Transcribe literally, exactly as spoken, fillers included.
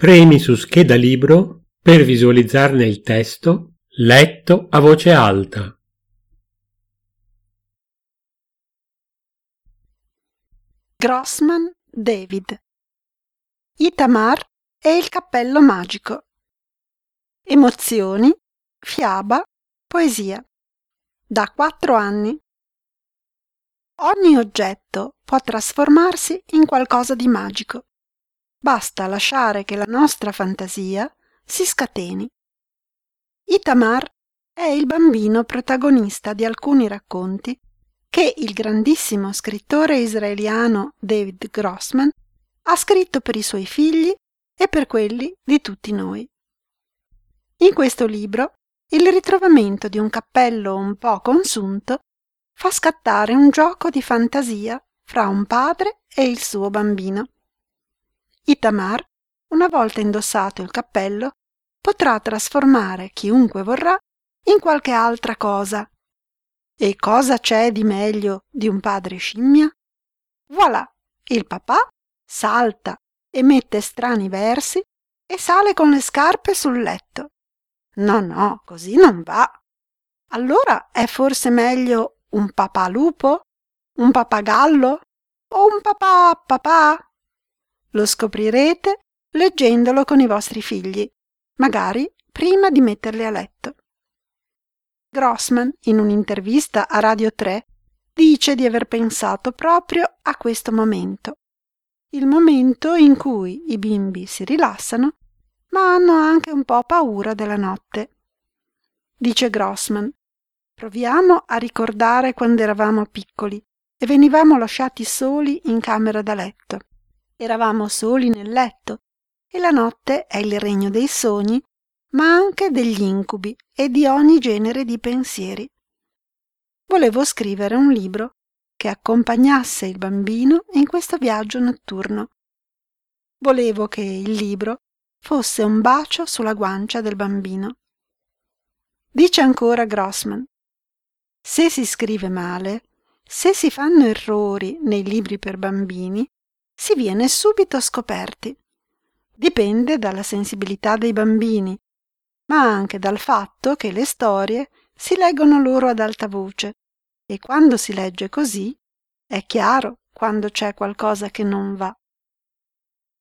Premi su scheda libro per visualizzarne il testo letto a voce alta. Grossman, David. Itamar e il cappello magico. Emozioni, fiaba, poesia. Da quattro anni. Ogni oggetto può trasformarsi in qualcosa di magico. Basta lasciare che la nostra fantasia si scateni. Itamar è il bambino protagonista di alcuni racconti che il grandissimo scrittore israeliano David Grossman ha scritto per i suoi figli e per quelli di tutti noi. In questo libro il ritrovamento di un cappello un po' consunto fa scattare un gioco di fantasia fra un padre e il suo bambino. Itamar, una volta indossato il cappello, potrà trasformare chiunque vorrà in qualche altra cosa. E cosa c'è di meglio di un padre scimmia? Voilà, il papà salta, emette strani versi e sale con le scarpe sul letto. No, no, così non va. Allora è forse meglio un papà lupo, un pappagallo o un papà papà? Lo scoprirete leggendolo con i vostri figli, magari prima di metterli a letto. Grossman, in un'intervista a Radio tre, dice di aver pensato proprio a questo momento, il momento in cui i bimbi si rilassano, ma hanno anche un po' paura della notte. Dice Grossman, proviamo a ricordare quando eravamo piccoli e venivamo lasciati soli in camera da letto. Eravamo soli nel letto e la notte è il regno dei sogni, ma anche degli incubi e di ogni genere di pensieri. Volevo scrivere un libro che accompagnasse il bambino in questo viaggio notturno. Volevo che il libro fosse un bacio sulla guancia del bambino. Dice ancora Grossman, se si scrive male, se si fanno errori nei libri per bambini, si viene subito scoperti. Dipende dalla sensibilità dei bambini, ma anche dal fatto che le storie si leggono loro ad alta voce e quando si legge così è chiaro quando c'è qualcosa che non va.